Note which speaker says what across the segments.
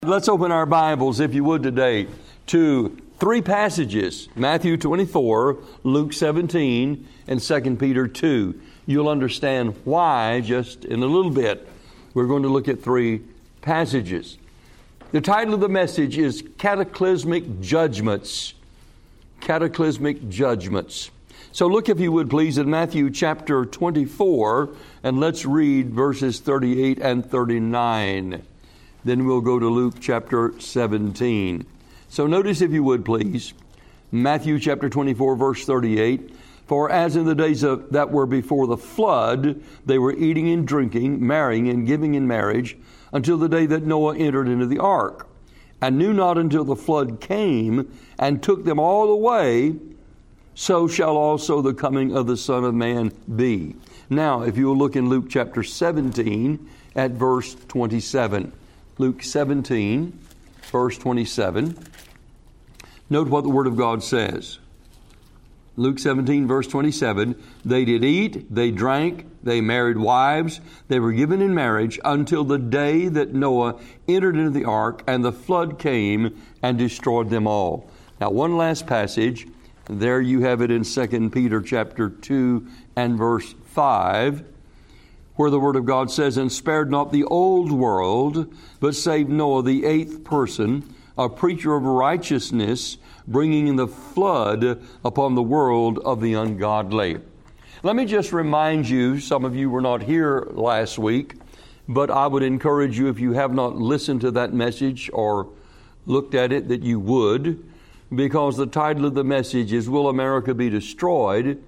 Speaker 1: Let's open our Bibles, if you would, today to three passages: Matthew 24, Luke 17, and 2 Peter 2. You'll understand why just in a little bit. We're going to look at three passages. The title of the message is Cataclysmic Judgments. Cataclysmic Judgments. So look, if you would please, at Matthew chapter 24, and let's read verses 38 and 39. Then we'll go to Luke chapter 17. So notice, if you would please, Matthew chapter 24, verse 38. For as in the days that were before the flood, they were eating and drinking, marrying and giving in marriage, until the day that Noah entered into the ark, and knew not until the flood came and took them all away, so shall also the coming of the Son of Man be. Now, if you will look in Luke chapter 17 at verse 27. Luke 17, verse 27. Note what the Word of God says. Luke 17, verse 27. They did eat, they drank, they married wives, they were given in marriage until the day that Noah entered into the ark, and the flood came and destroyed them all. Now, one last passage. There you have it in 2 Peter chapter 2 and verse 5. Where the Word of God says, and spared not the old world, but saved Noah, the eighth person, a preacher of righteousness, bringing in the flood upon the world of the ungodly. Let me just remind you, some of you were not here last week, but I would encourage you, if you have not listened to that message or looked at it, that you would, because the title of the message is, Will America Be Destroyed,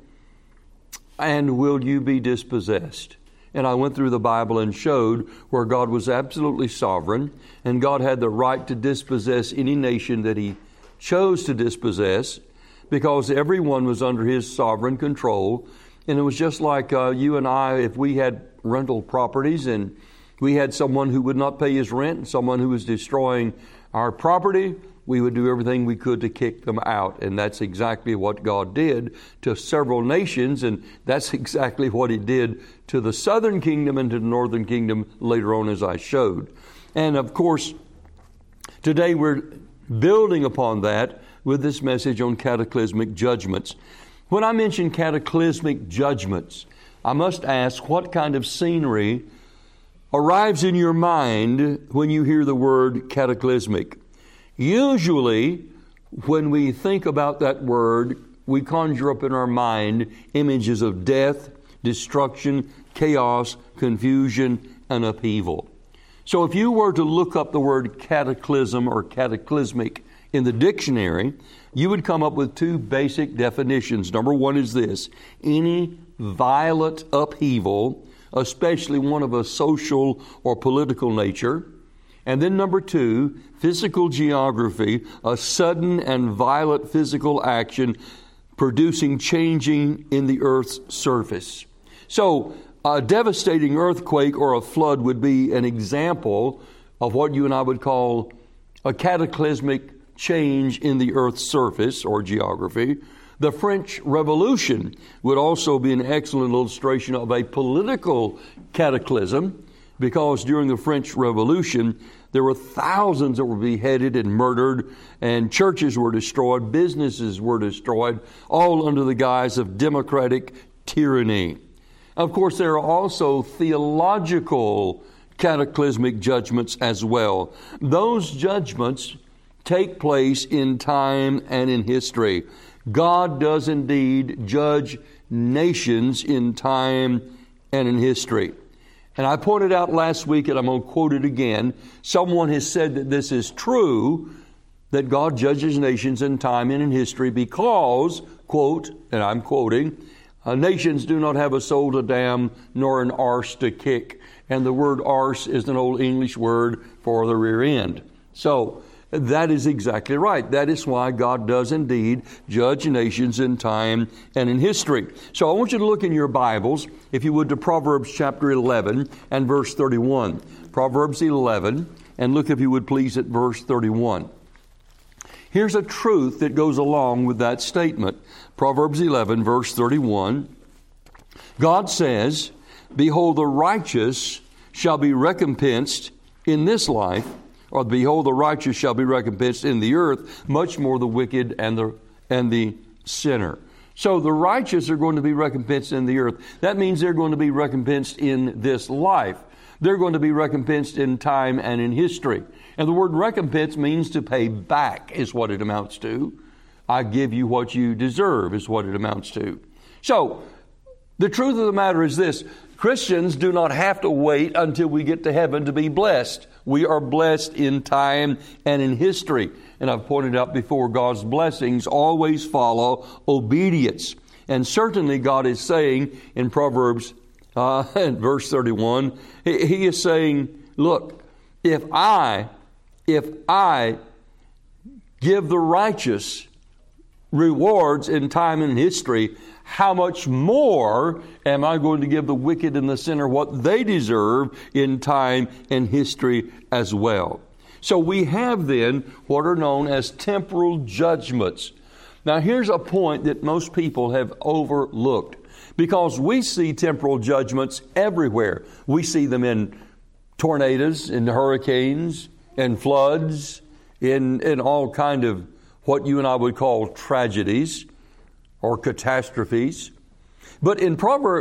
Speaker 1: and Will You Be Dispossessed? And I went through the Bible and showed where God was absolutely sovereign, and God had the right to dispossess any nation that He chose to dispossess, because everyone was under His sovereign control. And it was just like you and I, if we had rental properties and we had someone who would not pay his rent and someone who was destroying our property, we would do everything we could to kick them out. And that's exactly what God did to several nations, and that's exactly what He did to the southern kingdom and to the northern kingdom later on, as I showed. And of course, today we're building upon that with this message on cataclysmic judgments. When I mention cataclysmic judgments, I must ask, what kind of scenery arrives in your mind when you hear the word cataclysmic? Usually, when we think about that word, we conjure up in our mind images of death, destruction, chaos, confusion, and upheaval. So if you were to look up the word cataclysm or cataclysmic in the dictionary, you would come up with two basic definitions. Number one is this: any violent upheaval, especially one of a social or political nature. And then number two, physical geography, a sudden and violent physical action producing changing in the earth's surface. So a devastating earthquake or a flood would be an example of what you and I would call a cataclysmic change in the earth's surface or geography. The French Revolution would also be an excellent illustration of a political cataclysm, because during the French Revolution, there were thousands that were beheaded and murdered, and churches were destroyed, businesses were destroyed, all under the guise of democratic tyranny. Of course, there are also theological cataclysmic judgments as well. Those judgments take place in time and in history. God does indeed judge nations in time and in history. And I pointed out last week, and I'm going to quote it again, someone has said that this is true, that God judges nations in time and in history because, quote, and I'm quoting, nations do not have a soul to damn, nor an arse to kick. And the word arse is an old English word for the rear end. So that is exactly right. That is why God does indeed judge nations in time and in history. So I want you to look in your Bibles, if you would, to Proverbs chapter 11 and verse 31. Proverbs 11, and look, if you would please, at verse 31. Here's a truth that goes along with that statement. Proverbs 11, verse 31. God says, Behold, the righteous shall be recompensed in this life or behold, the righteous shall be recompensed in the earth, much more the wicked and the sinner. So the righteous are going to be recompensed in the earth. That means they're going to be recompensed in this life. They're going to be recompensed in time and in history. And the word recompense means to pay back, is what it amounts to. I give you what you deserve, is what it amounts to. So, the truth of the matter is this: Christians do not have to wait until we get to heaven to be blessed. We are blessed in time and in history. And I've pointed out before, God's blessings always follow obedience. And certainly God is saying in Proverbs in verse 31, He is saying, look, if I give the righteous rewards in time and history, how much more am I going to give the wicked and the sinner what they deserve in time and history as well? So we have then what are known as temporal judgments. Now here's a point that most people have overlooked, because we see temporal judgments everywhere. We see them in tornadoes, in hurricanes, in floods, in all kind of what you and I would call tragedies or catastrophes. But in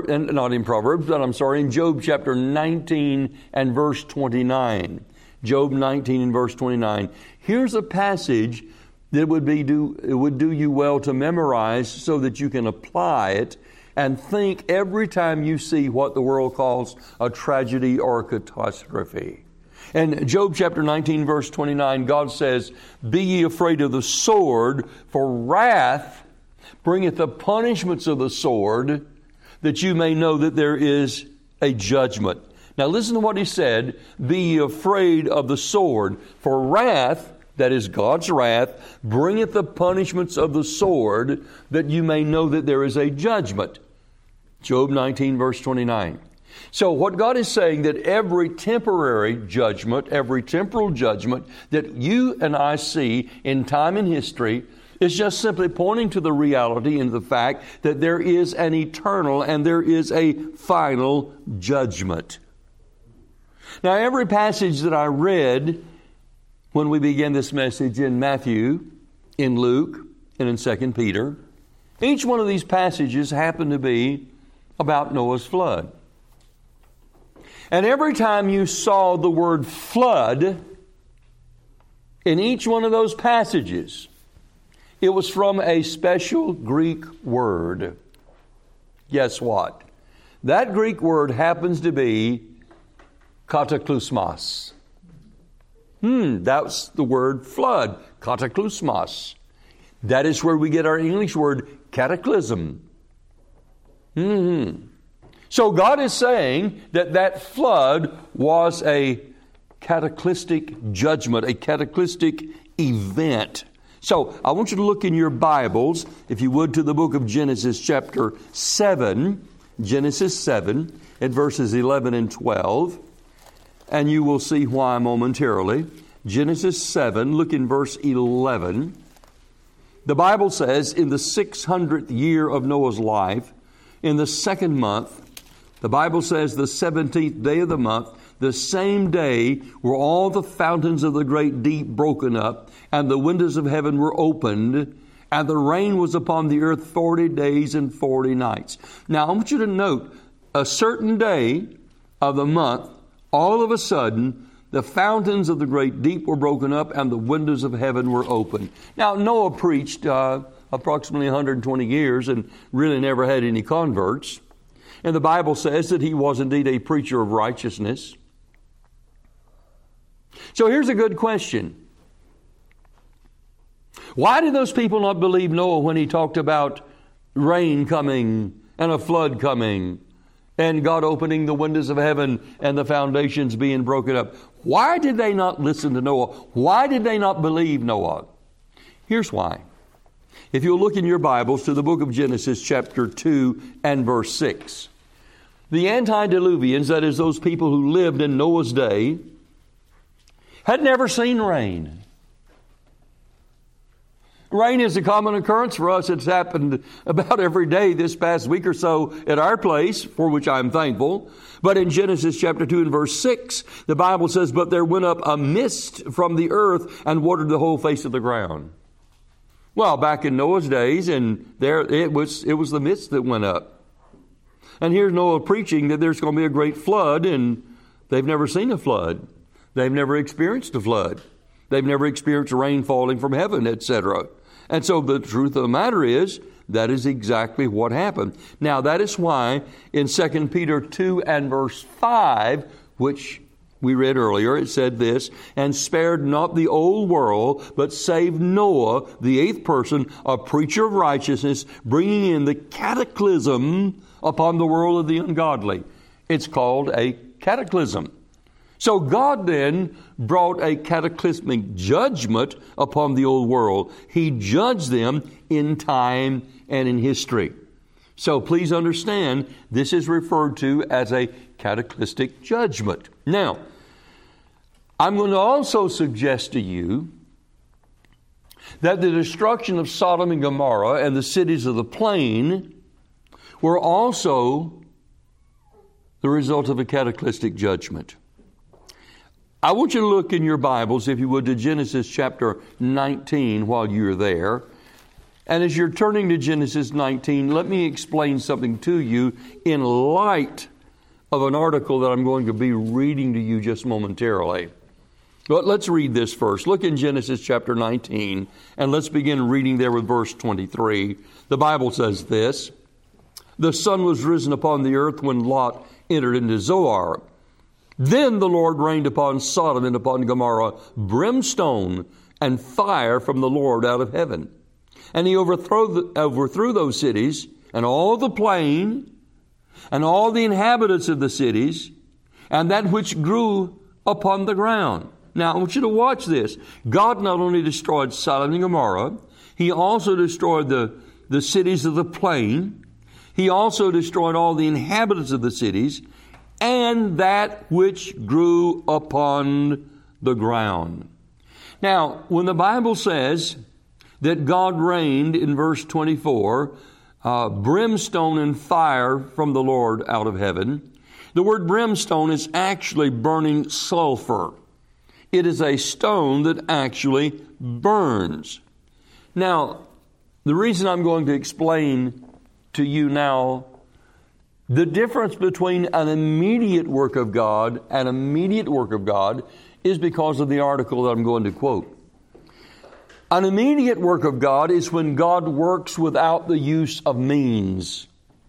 Speaker 1: in Job chapter 19 and verse 29. Job 19 and verse 29. Here's a passage that it would do you well to memorize so that you can apply it and think every time you see what the world calls a tragedy or a catastrophe. In Job chapter 19 verse 29, God says, "Be ye afraid of the sword, for wrath bringeth the punishments of the sword, that you may know that there is a judgment." Now listen to what he said, "Be ye afraid of the sword, for wrath," that is God's wrath, "bringeth the punishments of the sword, that you may know that there is a judgment." Job 19 verse 29. So what God is saying, that every temporary judgment, every temporal judgment that you and I see in time and history is just simply pointing to the reality and the fact that there is an eternal and there is a final judgment. Now, every passage that I read when we began this message in Matthew, in Luke, and in 2 Peter, each one of these passages happened to be about Noah's flood. And every time you saw the word flood in each one of those passages, it was from a special Greek word. Guess what? That Greek word happens to be kataklysmos. That's the word flood, kataklysmos. That is where we get our English word cataclysm. So God is saying that flood was a cataclysmic judgment, a cataclysmic event. So I want you to look in your Bibles, if you would, to the book of Genesis chapter 7, Genesis 7, at verses 11 and 12, and you will see why momentarily. Genesis 7, look in verse 11. The Bible says, "In the 600th year of Noah's life, in the 2nd month," the Bible says, "the 17th day of the month, the same day were all the fountains of the great deep broken up, and the windows of heaven were opened, and the rain was upon the earth 40 days and 40 nights." Now, I want you to note, a certain day of the month, all of a sudden, the fountains of the great deep were broken up, and the windows of heaven were opened. Now, Noah preached approximately 120 years and really never had any converts. And the Bible says that he was indeed a preacher of righteousness. So here's a good question. Why did those people not believe Noah when he talked about rain coming and a flood coming and God opening the windows of heaven and the foundations being broken up? Why did they not listen to Noah? Why did they not believe Noah? Here's why. If you'll look in your Bibles to the book of Genesis chapter 2 and verse 6. The antediluvians, that is those people who lived in Noah's day, had never seen rain. Rain is a common occurrence for us. It's happened about every day this past week or so at our place, for which I'm thankful. But in Genesis chapter 2 and verse 6, the Bible says, "But there went up a mist from the earth and watered the whole face of the ground." Well, back in Noah's days, and there it was the mist that went up. And here's Noah preaching that there's going to be a great flood, and they've never seen a flood. They've never experienced a flood. They've never experienced rain falling from heaven, etc. And so the truth of the matter is, that is exactly what happened. Now, that is why in 2 Peter 2 and verse 5, which we read earlier, it said this, "And spared not the old world, but saved Noah, the eighth person, a preacher of righteousness, bringing in the cataclysm upon the world of the ungodly." It's called a cataclysm. So God then brought a cataclysmic judgment upon the old world. He judged them in time and in history. So please understand, this is referred to as a cataclysmic judgment. Now, I'm going to also suggest to you that the destruction of Sodom and Gomorrah and the cities of the plain were also the result of a cataclysmic judgment. I want you to look in your Bibles, if you would, to Genesis chapter 19 while you're there. And as you're turning to Genesis 19, let me explain something to you in light of an article that I'm going to be reading to you just momentarily. But let's read this first. Look in Genesis chapter 19, and let's begin reading there with verse 23. The Bible says this, "The sun was risen upon the earth when Lot entered into Zoar. Then the Lord rained upon Sodom and upon Gomorrah brimstone and fire from the Lord out of heaven. And he overthrew those cities and all the plain and all the inhabitants of the cities and that which grew upon the ground." Now, I want you to watch this. God not only destroyed Sodom and Gomorrah, He also destroyed the cities of the plain. He also destroyed all the inhabitants of the cities and that which grew upon the ground. Now, when the Bible says that God rained, in verse 24, brimstone and fire from the Lord out of heaven, the word brimstone is actually burning sulfur. It is a stone that actually burns. Now, the reason I'm going to explain to you now the difference between an immediate work of God and immediate work of God is because of the article that I'm going to quote. An immediate work of God is when God works without the use of means.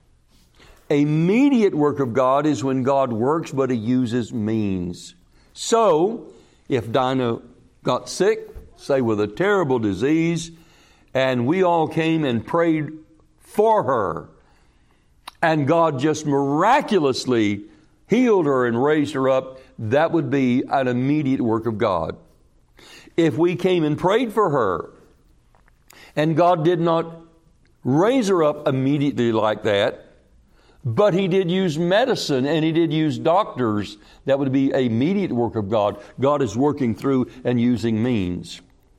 Speaker 1: A immediate work of God is when God works but He uses means. So, if Dinah got sick, say with a terrible disease, and we all came and prayed for her, and God just miraculously healed her and raised her up, that would be an immediate work of God. If we came and prayed for her, and God did not raise her up immediately like that, but He did use medicine and He did use doctors, that would be an immediate work of God. God is working through and using means.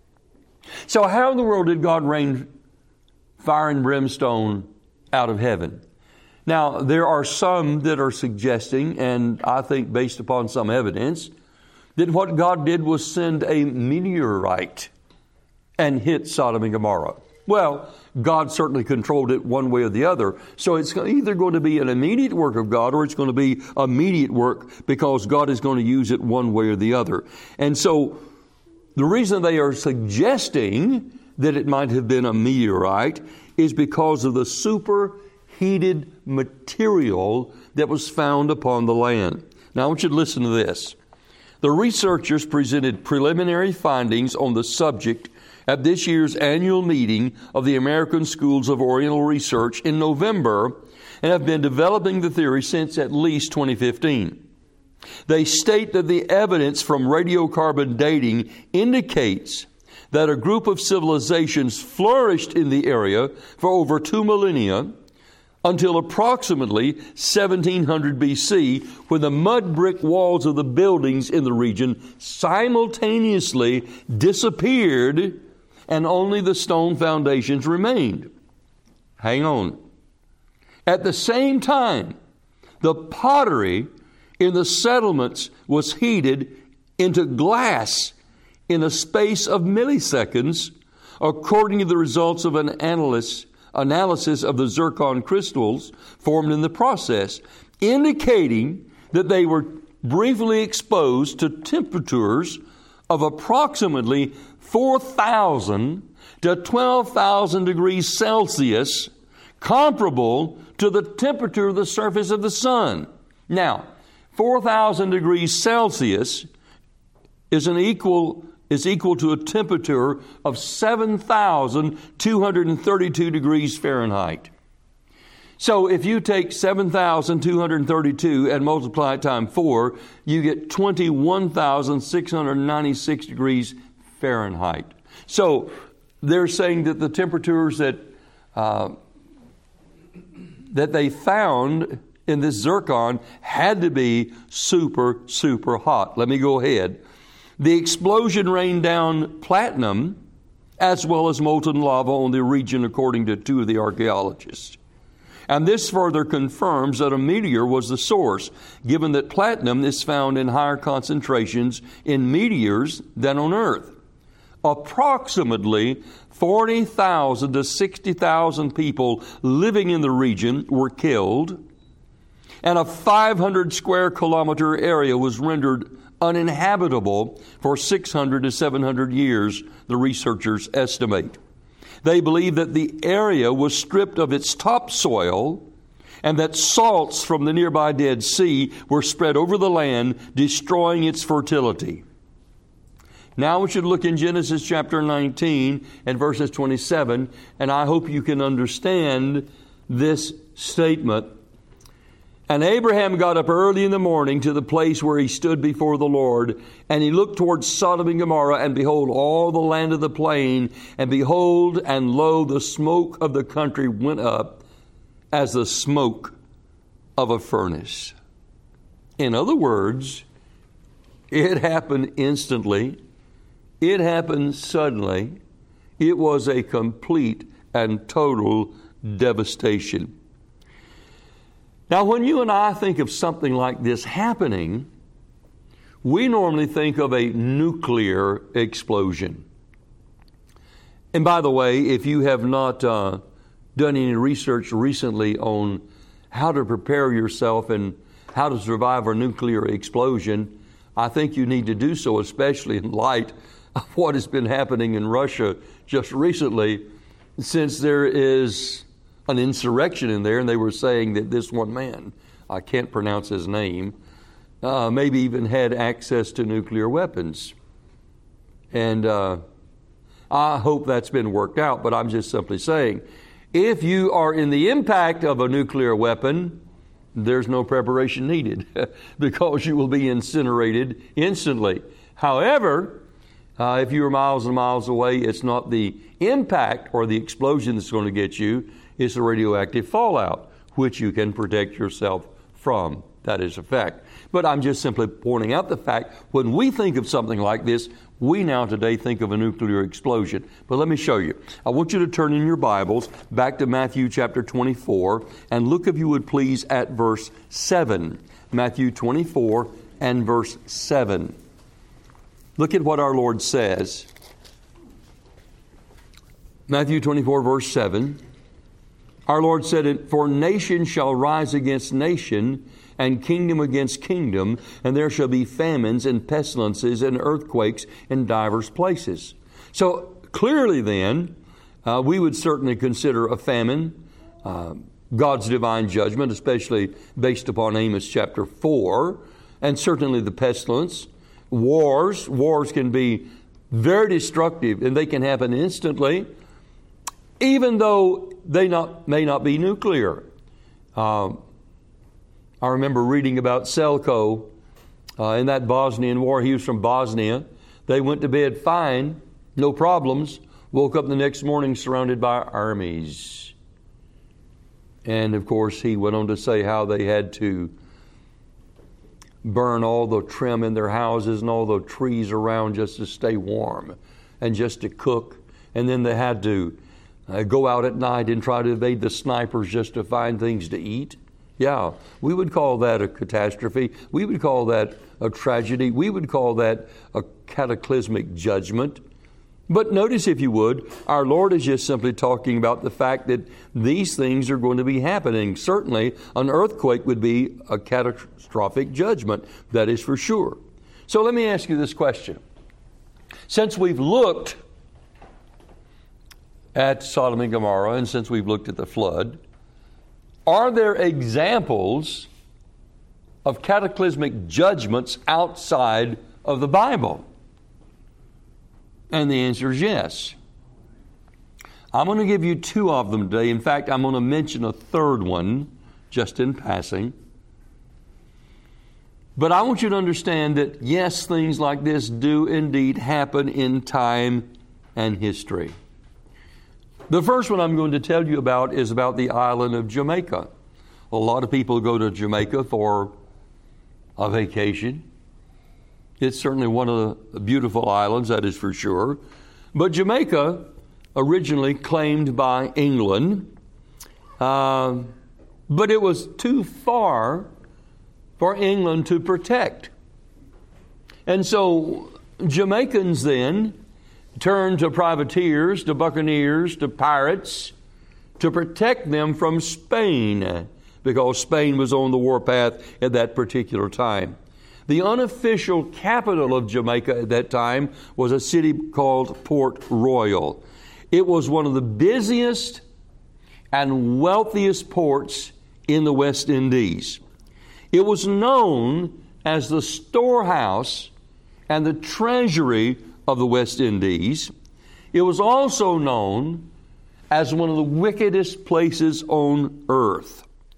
Speaker 1: So how in the world did God rain fire and brimstone out of heaven? Now, there are some that are suggesting, and I think based upon some evidence, that what God did was send a meteorite and hit Sodom and Gomorrah. Well, God certainly controlled it one way or the other. So it's either going to be an immediate work of God or it's going to be immediate work because God is going to use it one way or the other. And so the reason they are suggesting that it might have been a meteorite is because of the superheated material that was found upon the land. Now I want you to listen to this. The researchers presented preliminary findings on the subject at this year's annual meeting of the American Schools of Oriental Research in November and have been developing the theory since at least 2015. They state that the evidence from radiocarbon dating indicates that a group of civilizations flourished in the area for over 2 millennia until approximately 1700 BC, when the mud brick walls of the buildings in the region simultaneously disappeared and only the stone foundations remained. Hang on. At the same time, the pottery in the settlements was heated into glass in a space of milliseconds, according to the results of an analysis of the zircon crystals formed in the process, indicating that they were briefly exposed to temperatures of approximately 4,000 to 12,000 degrees Celsius, comparable to the temperature of the surface of the sun. Now, 4,000 degrees Celsius is equal to a temperature of 7,232 degrees Fahrenheit. So if you take 7,232 and multiply it times 4, you get 21,696 degrees Fahrenheit. So they're saying that the temperatures that they found in this zircon had to be super, super hot. Let me go ahead. The explosion rained down platinum as well as molten lava on the region, according to two of the archaeologists. And this further confirms that a meteor was the source, given that platinum is found in higher concentrations in meteors than on Earth. Approximately 40,000 to 60,000 people living in the region were killed, and a 500 square kilometer area was rendered uninhabitable for 600 to 700 years, the researchers estimate. They believe that the area was stripped of its topsoil and that salts from the nearby Dead Sea were spread over the land, destroying its fertility. Now we should look in Genesis chapter 19 and verses 27, and I hope you can understand this statement. And Abraham got up early in the morning to the place where he stood before the Lord, and he looked towards Sodom and Gomorrah, and behold, all the land of the plain, and behold, and lo, the smoke of the country went up as the smoke of a furnace. In other words, it happened instantly. It happened suddenly. It was a complete and total devastation. Now, when you and I think of something like this happening, we normally think of a nuclear explosion. And by the way, if you have not done any research recently on how to prepare yourself and how to survive a nuclear explosion, I think you need to do so, especially in light of what has been happening in Russia just recently, since there is an insurrection in there, and they were saying that this one man, I can't pronounce his name, maybe even had access to nuclear weapons. And I hope that's been worked out, but I'm just simply saying, if you are in the impact of a nuclear weapon, there's no preparation needed because you will be incinerated instantly. However, if you're miles and miles away, it's not the impact or the explosion that's going to get you. It's the radioactive fallout, which you can protect yourself from. That is a fact. But I'm just simply pointing out the fact, when we think of something like this, we now today think of a nuclear explosion. But let me show you. I want you to turn in your Bibles back to Matthew chapter 24, and look, if you would please, at verse 7. Matthew 24 and verse 7. Look at what our Lord says. Matthew 24, verse 7. Our Lord said, "For nation shall rise against nation, and kingdom against kingdom, and there shall be famines and pestilences and earthquakes in divers places." So clearly then, we would certainly consider a famine God's divine judgment, especially based upon Amos chapter 4, and certainly the pestilence. Wars can be very destructive, and they can happen instantly, even though they may not be nuclear. I remember reading about Selko in that Bosnian war. He was from Bosnia. They went to bed fine, no problems, woke up the next morning surrounded by armies. And of course, he went on to say how they had to burn all the trim in their houses and all the trees around just to stay warm and just to cook. and then they had to go out at night and try to evade the snipers just to find things to eat. Yeah, we would call that a catastrophe. We would call that a tragedy. We would call that a cataclysmic judgment. But notice, if you would, our Lord is just simply talking about the fact that these things are going to be happening. Certainly, an earthquake would be a catastrophic judgment. That is for sure. So let me ask you this question. Since we've looked at Sodom and Gomorrah, and since we've looked at the flood, are there examples of cataclysmic judgments outside of the Bible? And the answer is yes. I'm going to give you two of them today. In fact, I'm going to mention a third one just in passing. But I want you to understand that, yes, things like this do indeed happen in time and history. The first one I'm going to tell you about is about the island of Jamaica. A lot of people go to Jamaica for a vacation. It's certainly one of the beautiful islands, that is for sure. But Jamaica, originally claimed by England, but it was too far for England to protect. And so Jamaicans then turned to privateers, to buccaneers, to pirates to protect them from Spain, because Spain was on the warpath at that particular time. The unofficial capital of Jamaica at that time was a city called Port Royal. It was one of the busiest and wealthiest ports in the West Indies. It was known as the storehouse and the treasury of the West Indies. It was also known as one of the wickedest places on earth.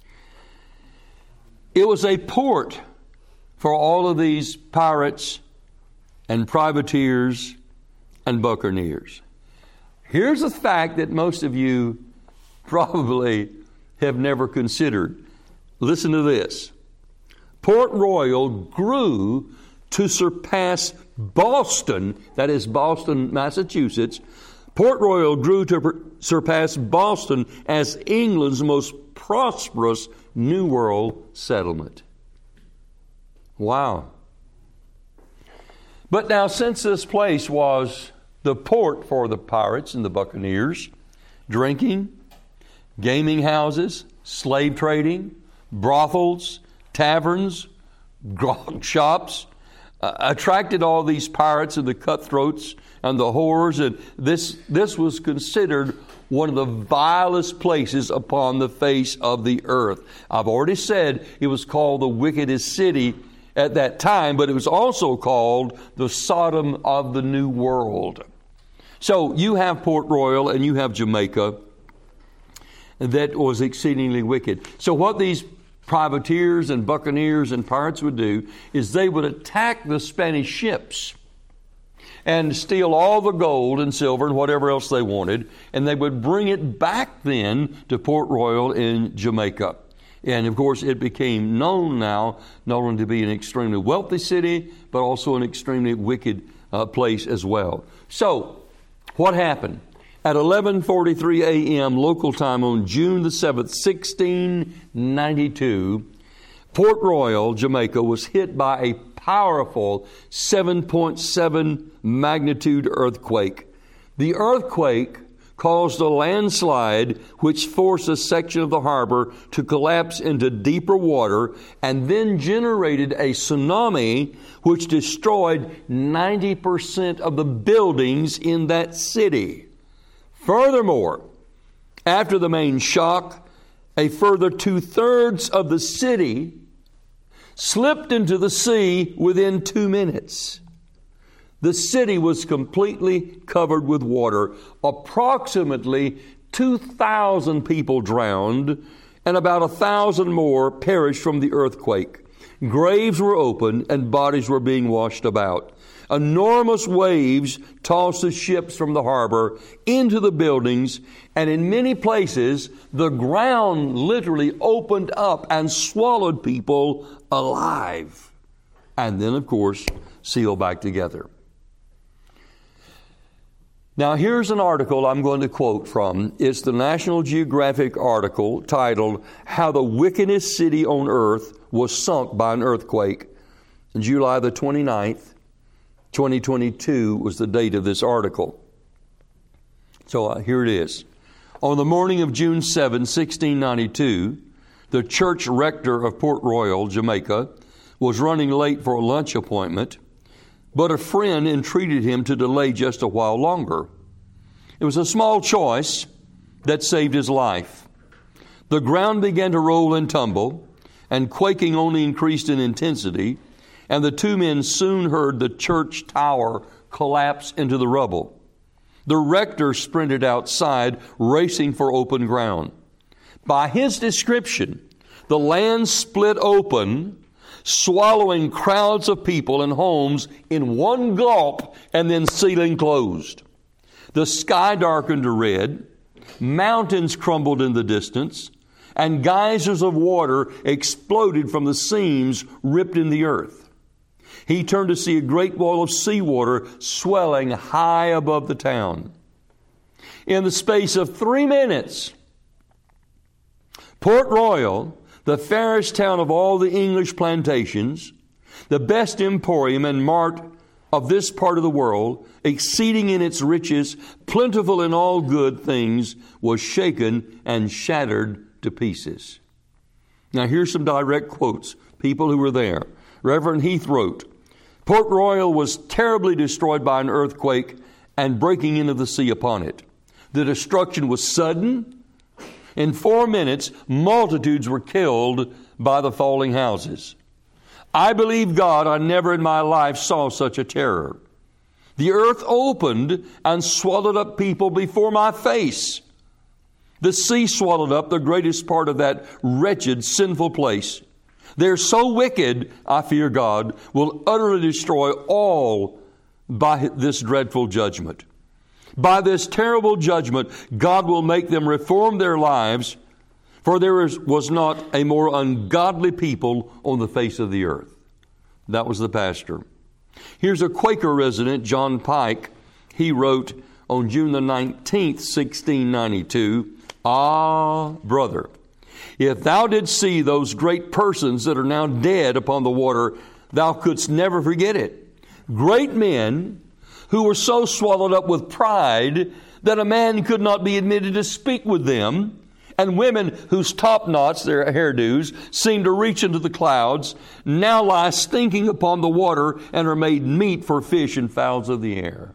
Speaker 1: It was a port for all of these pirates and privateers and buccaneers. Here's a fact that most of you probably have never considered. Listen to this. Port Royal grew to surpass Boston, that is Boston, Massachusetts. Port Royal grew to surpass Boston as England's most prosperous New World settlement. Wow. But now, since this place was the port for the pirates and the buccaneers, drinking, gaming houses, slave trading, brothels, taverns, grog shops, attracted all these pirates and the cutthroats and the whores, and this was considered one of the vilest places upon the face of the earth. I've already said it was called the wickedest city at that time, but it was also called the Sodom of the New World. So you have Port Royal and you have Jamaica that was exceedingly wicked. So what these privateers and buccaneers and pirates would do is they would attack the Spanish ships and steal all the gold and silver and whatever else they wanted, and they would bring it back then to Port Royal in Jamaica. And of course, it became known now not only to be an extremely wealthy city, but also an extremely wicked place as well. So, what happened? At 11:43 a.m. local time on June the 7th, 1692, Port Royal, Jamaica, was hit by a powerful 7.7 magnitude earthquake. The earthquake caused a landslide which forced a section of the harbor to collapse into deeper water and then generated a tsunami which destroyed 90% of the buildings in that city. Furthermore, after the main shock, a further 2/3 of the city slipped into the sea within 2 minutes. The city was completely covered with water. Approximately 2,000 people drowned, and about 1,000 more perished from the earthquake. Graves were opened, and bodies were being washed about. Enormous waves tossed the ships from the harbor into the buildings, and in many places, the ground literally opened up and swallowed people alive. And then, of course, sealed back together. Now, here's an article I'm going to quote from. It's the National Geographic article titled, How the Wickedest City on Earth Was Sunk by an Earthquake. July the 29th, 2022 was the date of this article. So here it is. On the morning of June 7, 1692, the church rector of Port Royal, Jamaica, was running late for a lunch appointment, but a friend entreated him to delay just a while longer. It was a small choice that saved his life. The ground began to roll and tumble, and quaking only increased in intensity, and the two men soon heard the church tower collapse into the rubble. The rector sprinted outside, racing for open ground. By his description, the land split open, swallowing crowds of people and homes in one gulp and then sealing closed. The sky darkened to red, mountains crumbled in the distance, and geysers of water exploded from the seams ripped in the earth. He turned to see a great wall of seawater swelling high above the town. In the space of 3 minutes, Port Royal, the fairest town of all the English plantations, the best emporium and mart of this part of the world, exceeding in its riches, plentiful in all good things, was shaken and shattered to pieces. Now here's some direct quotes. People who were there. Reverend Heath wrote, Port Royal was terribly destroyed by an earthquake and breaking into the sea upon it. The destruction was sudden. In 4 minutes, multitudes were killed by the falling houses. I believe God, I never in my life saw such a terror. The earth opened and swallowed up people before my face. The sea swallowed up the greatest part of that wretched, sinful place. They're so wicked, I fear God, will utterly destroy all by this dreadful judgment. By this terrible judgment, God will make them reform their lives, for there was not a more ungodly people on the face of the earth. That was the pastor. Here's a Quaker resident, John Pike. He wrote on June the 19th, 1692, Ah, brother, if thou didst see those great persons that are now dead upon the water, thou couldst never forget it. Great men who were so swallowed up with pride that a man could not be admitted to speak with them, and women whose top knots, their hairdos, seemed to reach into the clouds, now lie stinking upon the water and are made meat for fish and fowls of the air.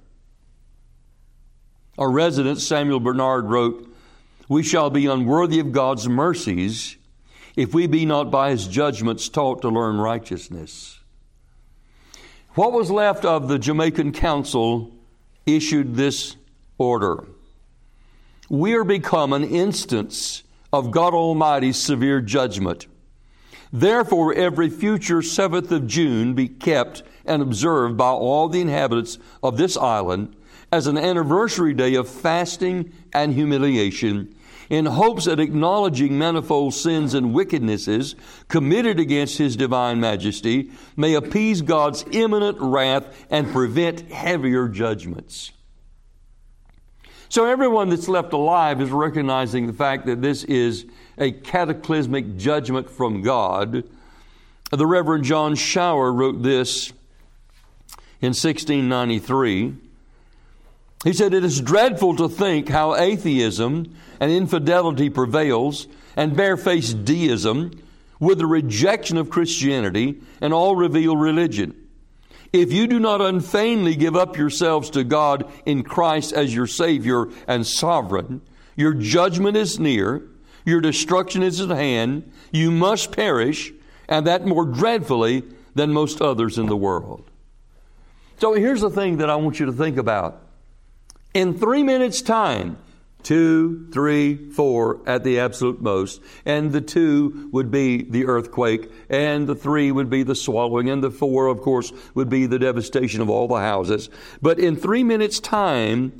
Speaker 1: Our resident, Samuel Bernard, wrote, We shall be unworthy of God's mercies if we be not by His judgments taught to learn righteousness. What was left of the Jamaican Council issued this order. We are become an instance of God Almighty's severe judgment. Therefore, every future 7th of June be kept and observed by all the inhabitants of this island as an anniversary day of fasting and humiliation, in hopes that acknowledging manifold sins and wickednesses committed against His divine majesty may appease God's imminent wrath and prevent heavier judgments. So everyone that's left alive is recognizing the fact that this is a cataclysmic judgment from God. The Reverend John Shower wrote this in 1693. He said, It is dreadful to think how atheism and infidelity prevails and barefaced deism with the rejection of Christianity and all revealed religion. If you do not unfeignedly give up yourselves to God in Christ as your Savior and Sovereign, your judgment is near, your destruction is at hand, you must perish, and that more dreadfully than most others in the world. So here's the thing that I want you to think about. In 3 minutes' time, 2, 3, 4 at the absolute most. And the 2 would be the earthquake, and the 3 would be the swallowing, and the 4, of course, would be the devastation of all the houses. But in 3 minutes' time,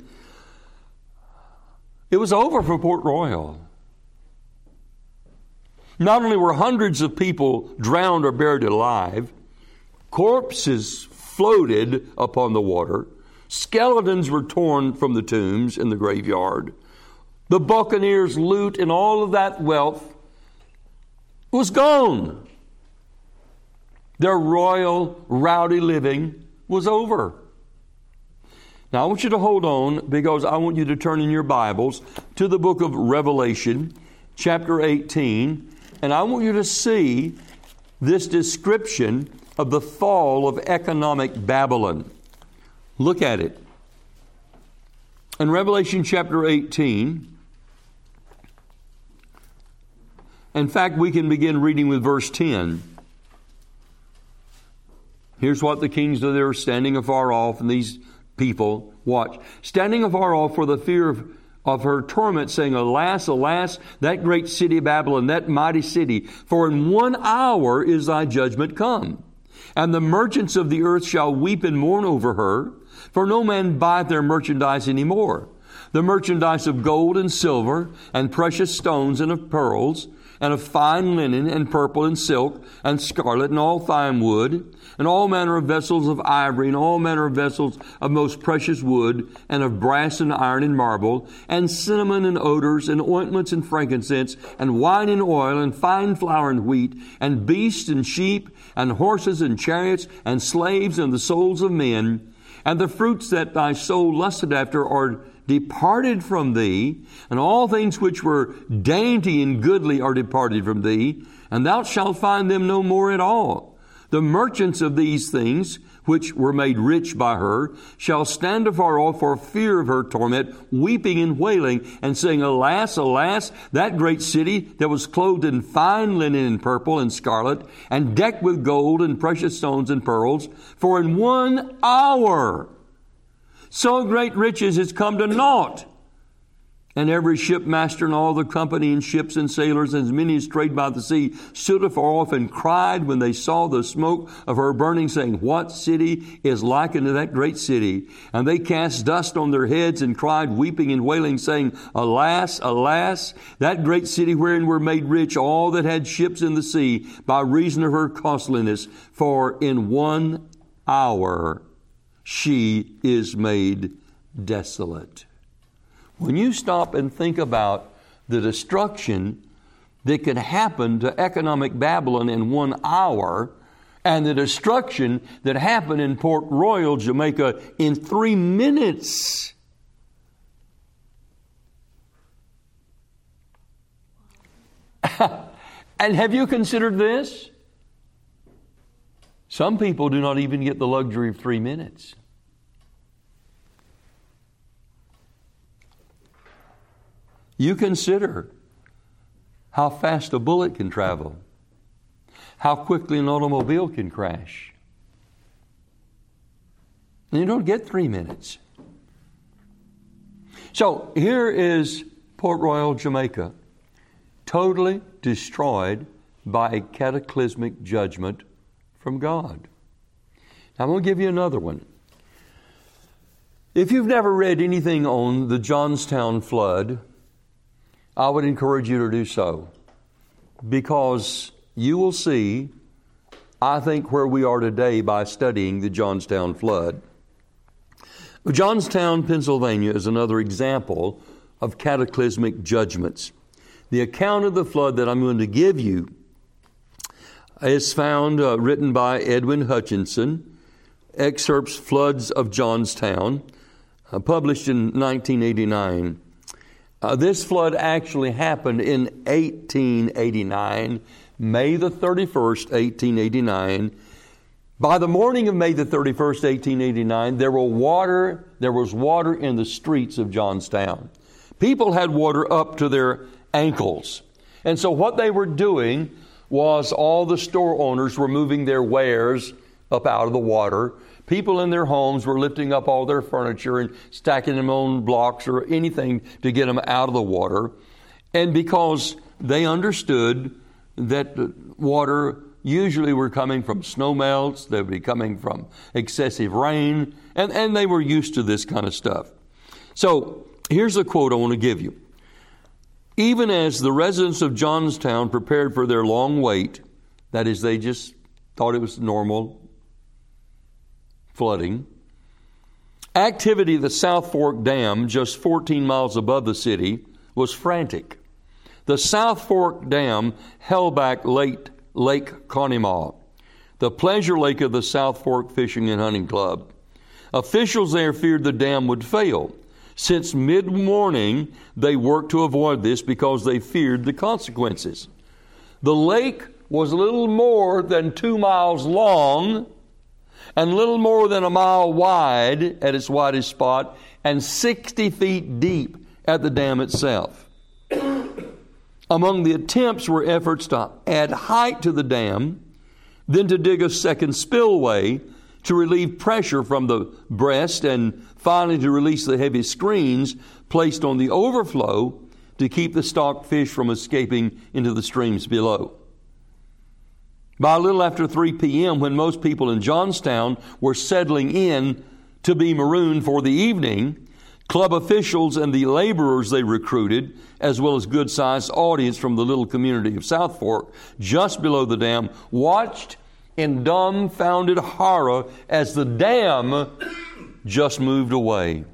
Speaker 1: it was over for Port Royal. Not only were hundreds of people drowned or buried alive, corpses floated upon the water. Skeletons were torn from the tombs in the graveyard. The buccaneers' loot and all of that wealth was gone. Their royal, rowdy living was over. Now I want you to hold on, because I want you to turn in your Bibles to the book of Revelation, chapter 18, and I want you to see this description of the fall of economic Babylon. Look at it. In Revelation chapter 18, in fact, we can begin reading with verse 10. Here's what the kings are there standing afar off, and these people, watch, standing afar off for the fear of her torment, saying, Alas, alas, that great city Babylon, that mighty city, for in 1 hour is thy judgment come. And the merchants of the earth shall weep and mourn over her, for no man buyeth their merchandise any more. The merchandise of gold and silver, and precious stones, and of pearls, and of fine linen, and purple, and silk, and scarlet, and all fine wood, and all manner of vessels of ivory, and all manner of vessels of most precious wood, and of brass and iron and marble, and cinnamon and odors, and ointments and frankincense, and wine and oil, and fine flour and wheat, and beasts and sheep, and horses and chariots, and slaves, and the souls of men. And the fruits that thy soul lusted after are departed from thee, and all things which were dainty and goodly are departed from thee, and thou shalt find them no more at all. The merchants of these things, which were made rich by her, shall stand afar off for fear of her torment, weeping and wailing, and saying, Alas, alas, that great city that was clothed in fine linen and purple and scarlet, and decked with gold and precious stones and pearls, for in 1 hour so great riches is come to naught. And every shipmaster and all the company and ships and sailors, and as many as trade by the sea, stood afar off and cried when they saw the smoke of her burning, saying, What city is like unto that great city? And they cast dust on their heads and cried, weeping and wailing, saying, Alas, alas, that great city wherein were made rich all that had ships in the sea, by reason of her costliness. For in 1 hour she is made desolate. When you stop and think about the destruction that could happen to economic Babylon in 1 hour, and the destruction that happened in Port Royal, Jamaica, in 3 minutes. And have you considered this? Some people do not even get the luxury of 3 minutes. You consider how fast a bullet can travel, how quickly an automobile can crash. And you don't get 3 minutes. So here is Port Royal, Jamaica, totally destroyed by a cataclysmic judgment from God. Now I'm going to give you another one. If you've never read anything on the Johnstown flood, I would encourage you to do so, because you will see, I think, where we are today by studying the Johnstown flood. Johnstown, Pennsylvania is another example of cataclysmic judgments. The account of the flood that I'm going to give you is found written by Edwin Hutchinson, excerpts Floods of Johnstown, published in 1989. This flood actually happened in 1889, May the 31st, 1889. By the morning of May the 31st, 1889, there was water in the streets of Johnstown. People had water up to their ankles. And so what they were doing was all the store owners were moving their wares up out of the water. People in their homes were lifting up all their furniture and stacking them on blocks or anything to get them out of the water. And because they understood that the water usually were coming from snow melts, they would be coming from excessive rain, and they were used to this kind of stuff. So here's a quote I want to give you. Even as the residents of Johnstown prepared for their long wait, that is, they just thought it was normal flooding, Activity at the South Fork Dam, just 14 miles above the city, was frantic. The South Fork Dam held back Lake Conemaugh, the pleasure lake of the South Fork Fishing and Hunting Club. Officials there feared the dam would fail. Since mid-morning, they worked to avoid this because they feared the consequences. The lake was a little more than 2 miles long and little more than a mile wide at its widest spot and 60 feet deep at the dam itself. Among the attempts were efforts to add height to the dam, then to dig a second spillway to relieve pressure from the breast, and finally to release the heavy screens placed on the overflow to keep the stocked fish from escaping into the streams below. By a little after 3 p.m., when most people in Johnstown were settling in to be marooned for the evening, club officials and the laborers they recruited, as well as good-sized audience from the little community of South Fork, just below the dam, watched in dumbfounded horror as the dam just moved away.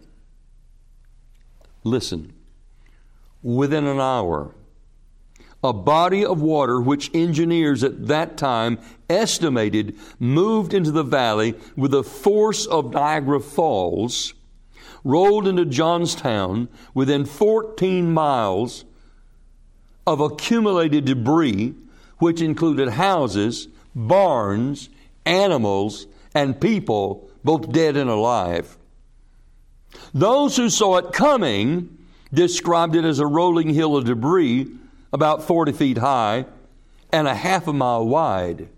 Speaker 1: Listen, within an hour, a body of water which engineers at that time estimated moved into the valley with the force of Niagara Falls, rolled into Johnstown within 14 miles of accumulated debris, which included houses, barns, animals, and people, both dead and alive. Those who saw it coming described it as a rolling hill of debris about 40 feet high and a half a mile wide.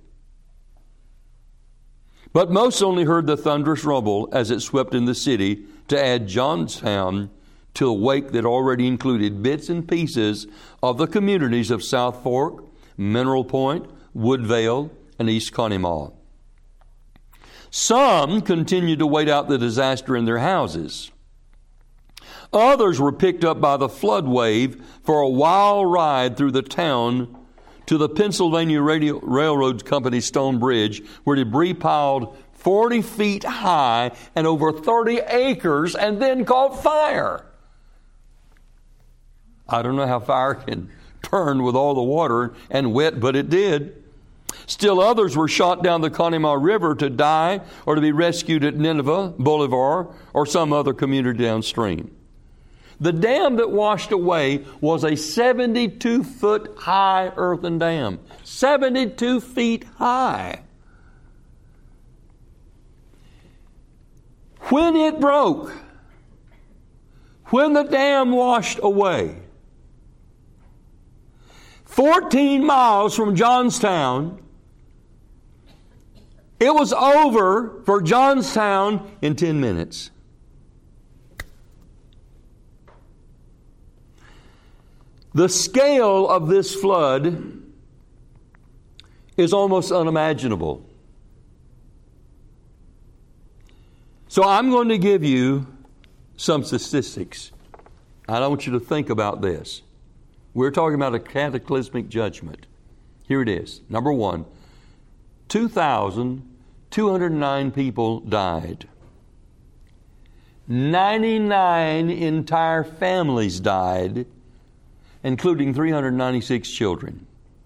Speaker 1: But most only heard the thunderous rumble as it swept in the city to add Johnstown to a wake that already included bits and pieces of the communities of South Fork, Mineral Point, Woodvale, and East Conemaugh. Some continued to wait out the disaster in their houses. Others were picked up by the flood wave for a wild ride through the town to the Pennsylvania Railroad Company Stone Bridge, where debris piled 40 feet high and over 30 acres and then caught fire. I don't know how fire can burn with all the water and wet, but it did. Still others were shot down the Conemaugh River to die or to be rescued at Nineveh, Bolivar, or some other community downstream. The dam that washed away was a 72-foot high earthen dam. 72 feet high. When it broke, when the dam washed away, 14 miles from Johnstown, it was over for Johnstown in 10 minutes. The scale of this flood is almost unimaginable. So I'm going to give you some statistics. I want you to think about this. We're talking about a cataclysmic judgment. Here it is. Number one, 2,209 people died. 99 entire families died, including 396 children.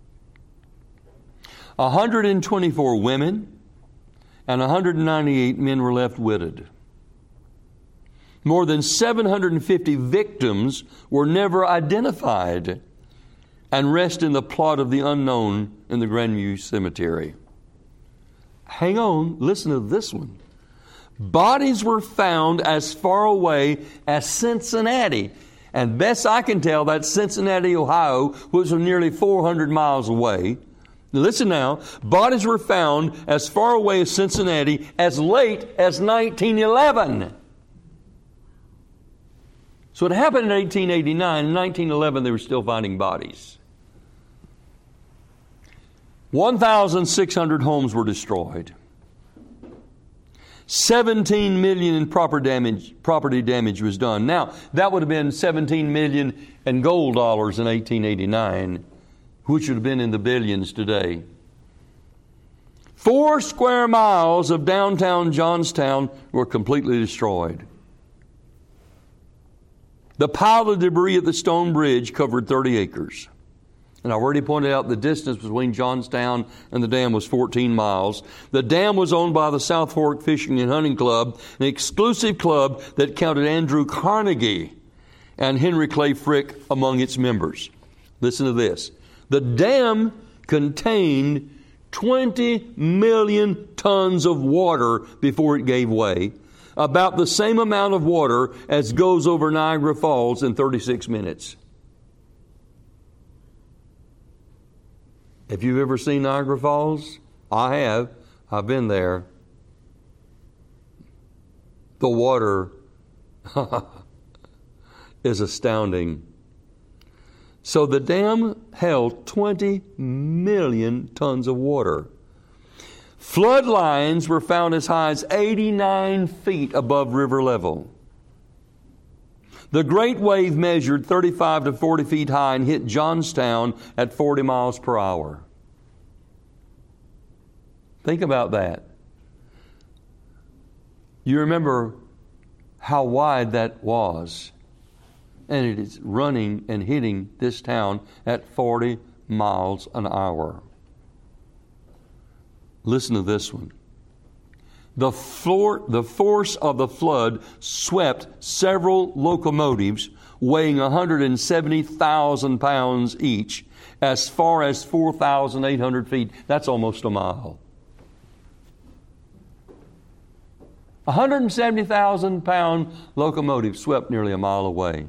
Speaker 1: 124 women and 198 men were left widowed. More than 750 victims were never identified and rest in the plot of the unknown in the Grandview Cemetery. Hang on, listen to this one. Bodies were found as far away as Cincinnati. And best I can tell, that's Cincinnati, Ohio, which was nearly 400 miles away. Now listen now, bodies were found as far away as Cincinnati as late as 1911. So it happened in 1889. In 1911, they were still finding bodies. 1,600 homes were destroyed. 17 million in property damage was done. Now, that would have been 17 million in gold dollars in 1889, which would have been in the billions today. 4 square miles of downtown Johnstown were completely destroyed. The pile of debris at the stone bridge covered 30 acres. And I already pointed out the distance between Johnstown and the dam was 14 miles. The dam was owned by the South Fork Fishing and Hunting Club, an exclusive club that counted Andrew Carnegie and Henry Clay Frick among its members. Listen to this. The dam contained 20 million tons of water before it gave way, about the same amount of water as goes over Niagara Falls in 36 minutes. Have you ever seen Niagara Falls? I have. I've been there. The water is astounding. So the dam held 20 million tons of water. Flood lines were found as high as 89 feet above river level. The great wave measured 35 to 40 feet high and hit Johnstown at 40 miles per hour. Think about that. You remember how wide that was. And it is running and hitting this town at 40 miles an hour. Listen to this one. The force of the flood swept several locomotives weighing 170,000 pounds each as far as 4,800 feet. That's almost a mile. 170,000 pound locomotive swept nearly a mile away.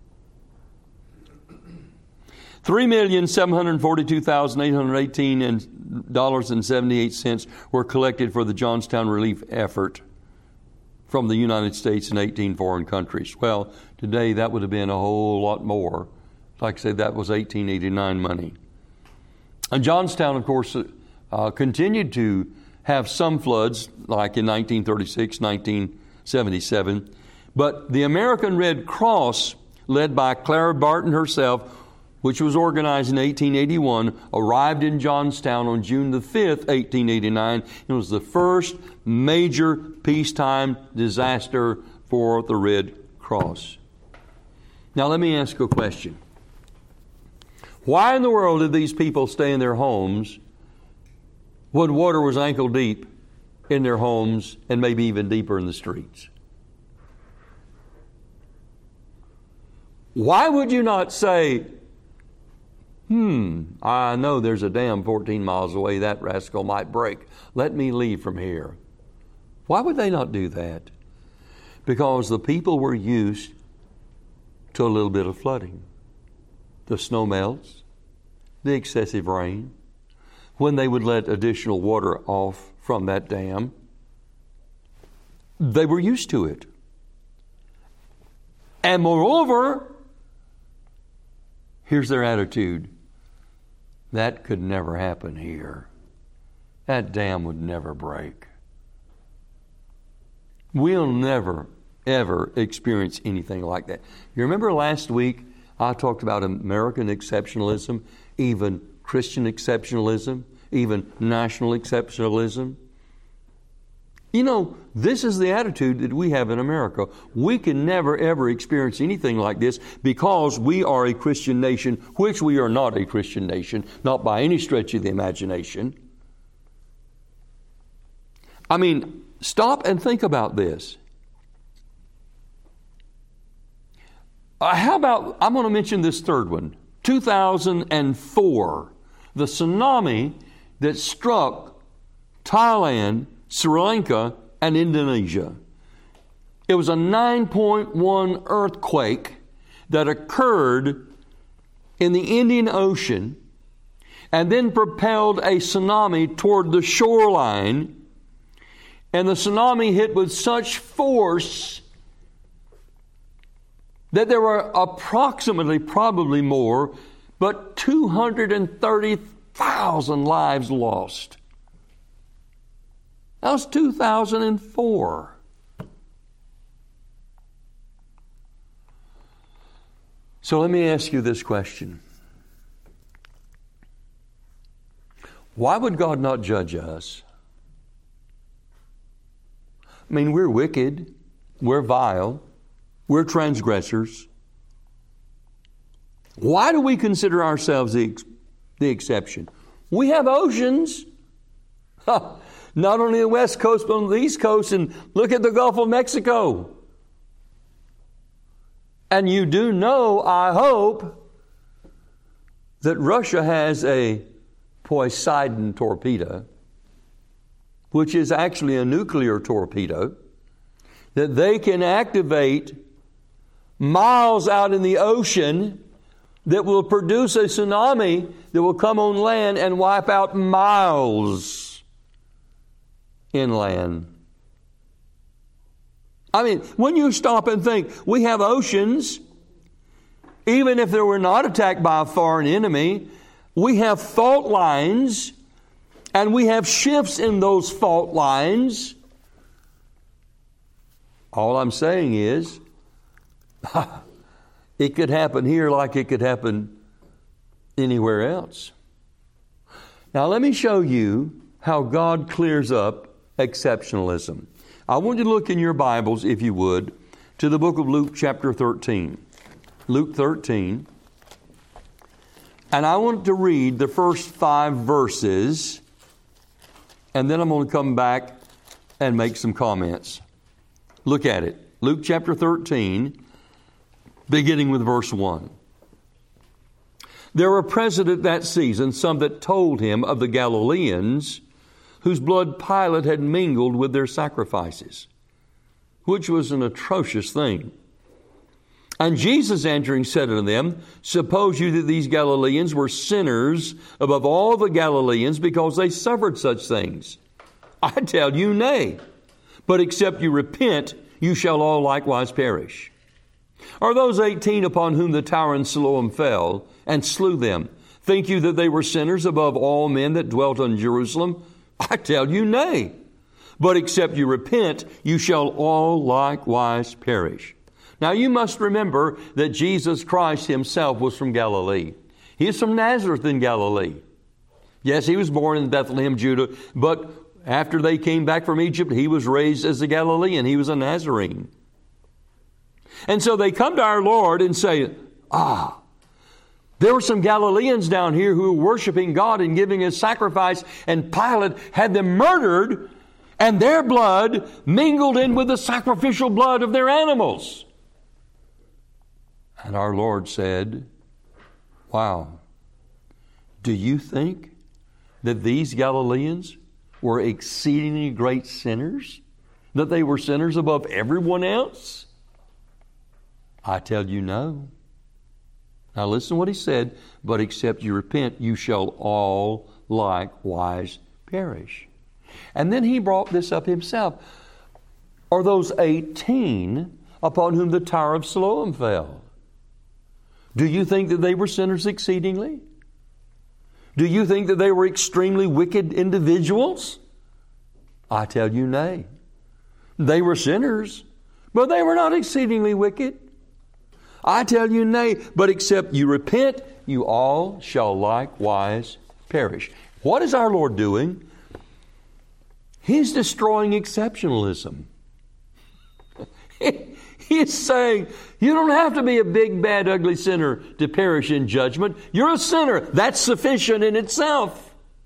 Speaker 1: $3,742,818.78 were collected for the Johnstown relief effort from the United States and 18 foreign countries. Well, today that would have been a whole lot more. Like I said, that was 1889 money. And Johnstown, of course, continued to have some floods, like in 1936, 1977. But the American Red Cross, led by Clara Barton herself, which was organized in 1881, arrived in Johnstown on June the 5th, 1889. It was the first major peacetime disaster for the Red Cross. Now let me ask you a question. Why in the world did these people stay in their homes when water was ankle deep in their homes and maybe even deeper in the streets? Why would you not say, I know there's a dam 14 miles away. That rascal might break. Let me leave from here. Why would they not do that? Because the people were used to a little bit of flooding. The snow melts, the excessive rain. When they would let additional water off from that dam, they were used to it. And moreover, here's their attitude. That could never happen here. That dam would never break. We'll never, ever experience anything like that. You remember last week I talked about American exceptionalism, even Christian exceptionalism, even national exceptionalism? You know, this is the attitude that we have in America. We can never, ever experience anything like this because we are a Christian nation, which we are not a Christian nation, not by any stretch of the imagination. I mean, stop and think about this. How about, I'm going to mention this third one. 2004, the tsunami that struck Thailand, Sri Lanka, and Indonesia. It was a 9.1 earthquake that occurred in the Indian Ocean and then propelled a tsunami toward the shoreline. And the tsunami hit with such force that there were approximately, probably more, but 230,000 lives lost. That was 2004. So let me ask you this question. Why would God not judge us? I mean, we're wicked, we're vile, we're transgressors. Why do we consider ourselves the exception? We have oceans. Not only the West Coast, but on the East Coast, and look at the Gulf of Mexico. And you do know, I hope, that Russia has a Poseidon torpedo, which is actually a nuclear torpedo, that they can activate miles out in the ocean that will produce a tsunami that will come on land and wipe out miles inland. I mean, when you stop and think, we have oceans, even if they were not attacked by a foreign enemy, we have fault lines, and we have shifts in those fault lines. All I'm saying is, it could happen here like it could happen anywhere else. Now let me show you how God clears up exceptionalism. I want you to look in your Bibles, if you would, to the book of Luke chapter 13. Luke 13. And I want to read the first 5 verses, and then I'm going to come back and make some comments. Look at it. Luke chapter 13, beginning with verse 1. There were present at that season some that told him of the Galileans, whose blood Pilate had mingled with their sacrifices, which was an atrocious thing. And Jesus answering said unto them, Suppose you that these Galileans were sinners above all the Galileans, because they suffered such things? I tell you, nay. But except you repent, you shall all likewise perish. Are those 18 upon whom the tower in Siloam fell, and slew them, think you that they were sinners above all men that dwelt in Jerusalem? I tell you, nay. But except you repent, you shall all likewise perish. Now you must remember that Jesus Christ himself was from Galilee. He is from Nazareth in Galilee. Yes, he was born in Bethlehem, Judah, but after they came back from Egypt, he was raised as a Galilean. He was a Nazarene. And so they come to our Lord and say, there were some Galileans down here who were worshiping God and giving a sacrifice, and Pilate had them murdered, and their blood mingled in with the sacrificial blood of their animals. And our Lord said, wow, do you think that these Galileans were exceedingly great sinners? That they were sinners above everyone else? I tell you, no. Now listen to what he said, but except you repent, you shall all likewise perish. And then he brought this up himself. Are those 18 upon whom the tower of Siloam fell? Do you think that they were sinners exceedingly? Do you think that they were extremely wicked individuals? I tell you, nay. They were sinners, but they were not exceedingly wicked. I tell you, nay, but except you repent, you all shall likewise perish. What is our Lord doing? He's destroying exceptionalism. He's saying, you don't have to be a big, bad, ugly sinner to perish in judgment. You're a sinner. That's sufficient in itself.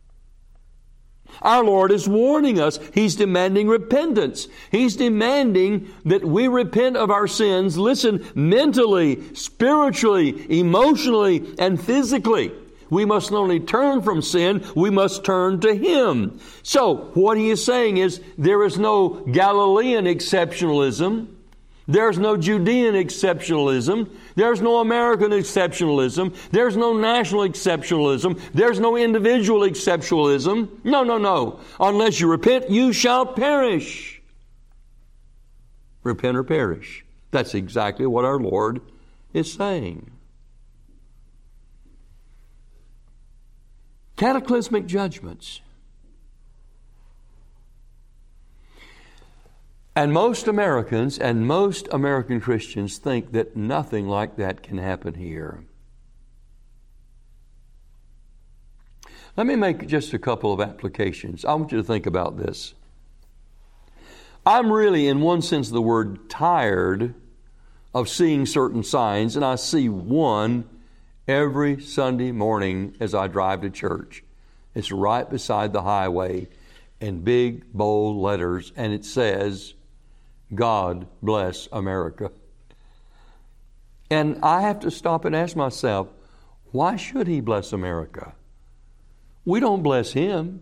Speaker 1: Our Lord is warning us. He's demanding repentance. He's demanding that we repent of our sins, listen, mentally, spiritually, emotionally, and physically. We must not only turn from sin, we must turn to Him. So, what He is saying is, there is no Galilean exceptionalism. There's no Judean exceptionalism. There's no American exceptionalism. There's no national exceptionalism. There's no individual exceptionalism. No. Unless you repent, you shall perish. Repent or perish. That's exactly what our Lord is saying. Cataclysmic judgments. And most Americans and most American Christians think that nothing like that can happen here. Let me make just a couple of applications. I want you to think about this. I'm really, in one sense of the word, tired of seeing certain signs, and I see one every Sunday morning as I drive to church. It's right beside the highway in big, bold letters, and it says, God bless America. And I have to stop and ask myself, why should He bless America? We don't bless Him.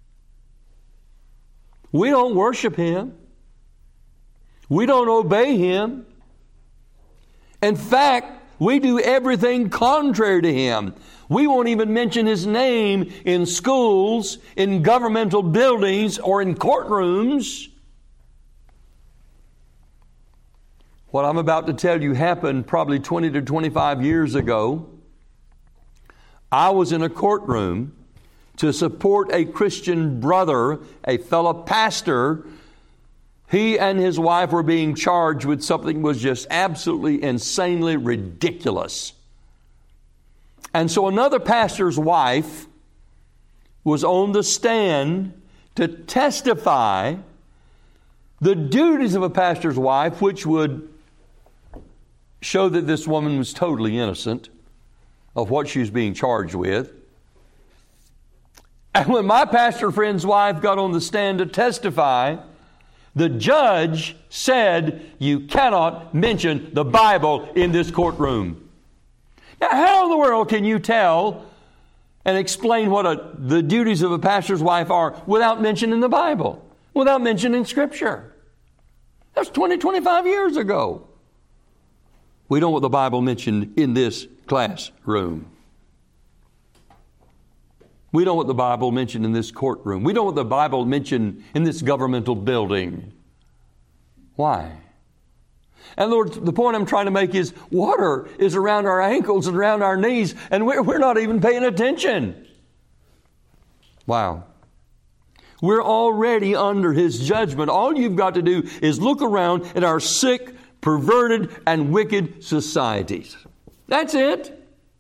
Speaker 1: We don't worship Him. We don't obey Him. In fact, we do everything contrary to Him. We won't even mention His name in schools, in governmental buildings, or in courtrooms. What I'm about to tell you happened probably 20 to 25 years ago. I was in a courtroom to support a Christian brother, a fellow pastor. He and his wife were being charged with something that was just absolutely insanely ridiculous. And so another pastor's wife was on the stand to testify the duties of a pastor's wife, which would show that this woman was totally innocent of what she was being charged with. And when my pastor friend's wife got on the stand to testify, the judge said, you cannot mention the Bible in this courtroom. Now, how in the world can you tell and explain what the duties of a pastor's wife are without mentioning the Bible, without mentioning Scripture? That's 20, 25 years ago. We don't want the Bible mentioned in this classroom. We don't want the Bible mentioned in this courtroom. We don't want the Bible mentioned in this governmental building. Why? And Lord, the point I'm trying to make is water is around our ankles and around our knees, and we're not even paying attention. Wow. We're already under His judgment. All you've got to do is look around at our sick, perverted, and wicked societies. That's it.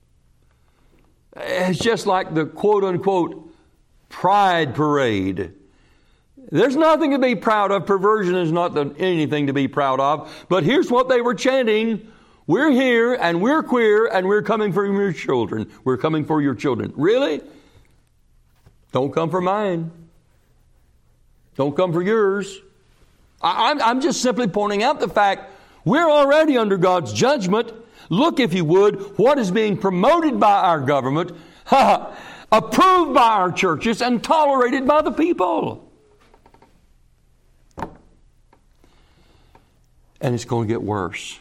Speaker 1: It's just like the quote-unquote pride parade. There's nothing to be proud of. Perversion is not anything to be proud of. But here's what they were chanting. We're here, and we're queer, and we're coming for your children. We're coming for your children. Really? Don't come for mine. Don't come for yours. I'm just simply pointing out the fact we're already under God's judgment. Look, if you would, what is being promoted by our government, approved by our churches, and tolerated by the people. And it's going to get worse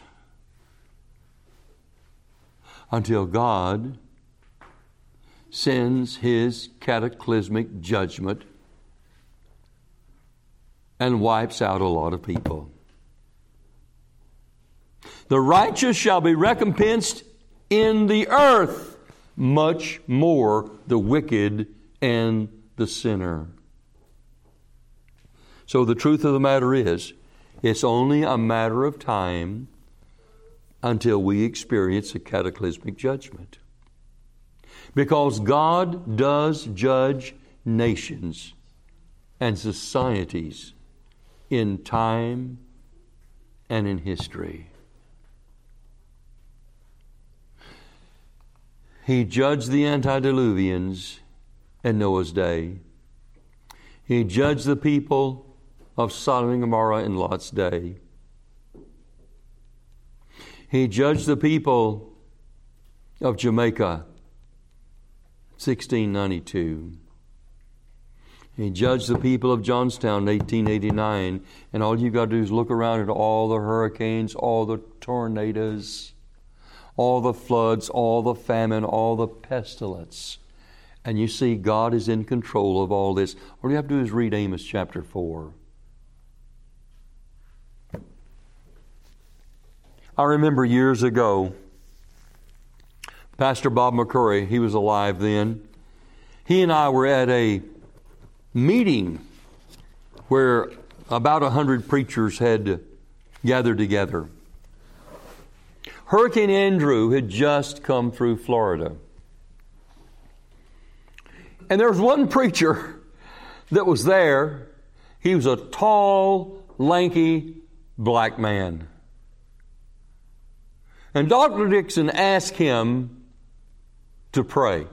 Speaker 1: until God sends His cataclysmic judgment and wipes out a lot of people. The righteous shall be recompensed in the earth, much more the wicked and the sinner. So the truth of the matter is, it's only a matter of time until we experience a cataclysmic judgment. Because God does judge nations and societies in time and in history. He judged the antediluvians in Noah's day. He judged the people of Sodom and Gomorrah in Lot's day. He judged the people of Jamaica, 1692. He judged the people of Johnstown, 1889. And all you've got to do is look around at all the hurricanes, all the tornadoes, all the floods, all the famine, all the pestilence. And you see God is in control of all this. All you have to do is read Amos chapter 4. I remember years ago, Pastor Bob McCurry, he was alive then. He and I were at a meeting where about 100 preachers had gathered together. Hurricane Andrew had just come through Florida. And there was one preacher that was there. He was a tall, lanky black man. And Dr. Dixon asked him to pray.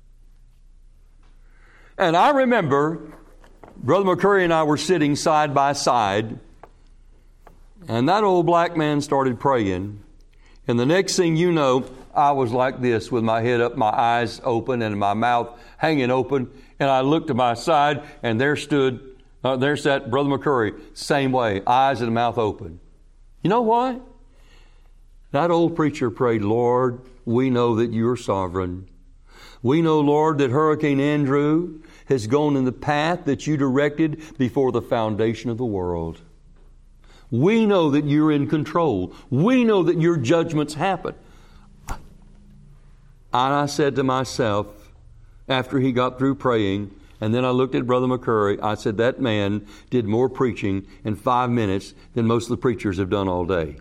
Speaker 1: And I remember Brother McCurry and I were sitting side by side, and that old black man started praying. And the next thing you know, I was like this with my head up, my eyes open, and my mouth hanging open. And I looked to my side, and there sat Brother McCurry, same way, eyes and mouth open. You know why? That old preacher prayed, Lord, we know that you're sovereign. We know, Lord, that Hurricane Andrew has gone in the path that you directed before the foundation of the world. We know that you're in control. We know that your judgments happen. And I said to myself, after he got through praying, and then I looked at Brother McCurry, I said, that man did more preaching in 5 minutes than most of the preachers have done all day.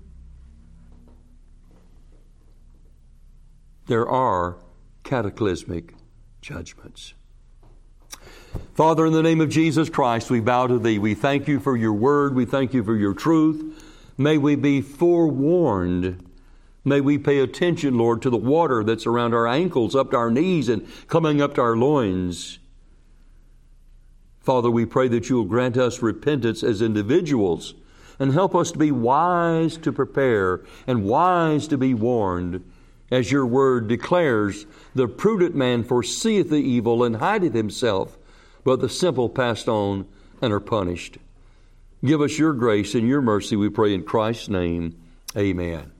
Speaker 1: There are cataclysmic judgments. Father, in the name of Jesus Christ, we bow to Thee. We thank You for Your Word. We thank You for Your truth. May we be forewarned. May we pay attention, Lord, to the water that's around our ankles, up to our knees, and coming up to our loins. Father, we pray that You will grant us repentance as individuals and help us to be wise to prepare and wise to be warned. As Your Word declares, the prudent man foreseeth the evil and hideth himself, but the simple pass on and are punished. Give us Your grace and Your mercy, we pray in Christ's name. Amen.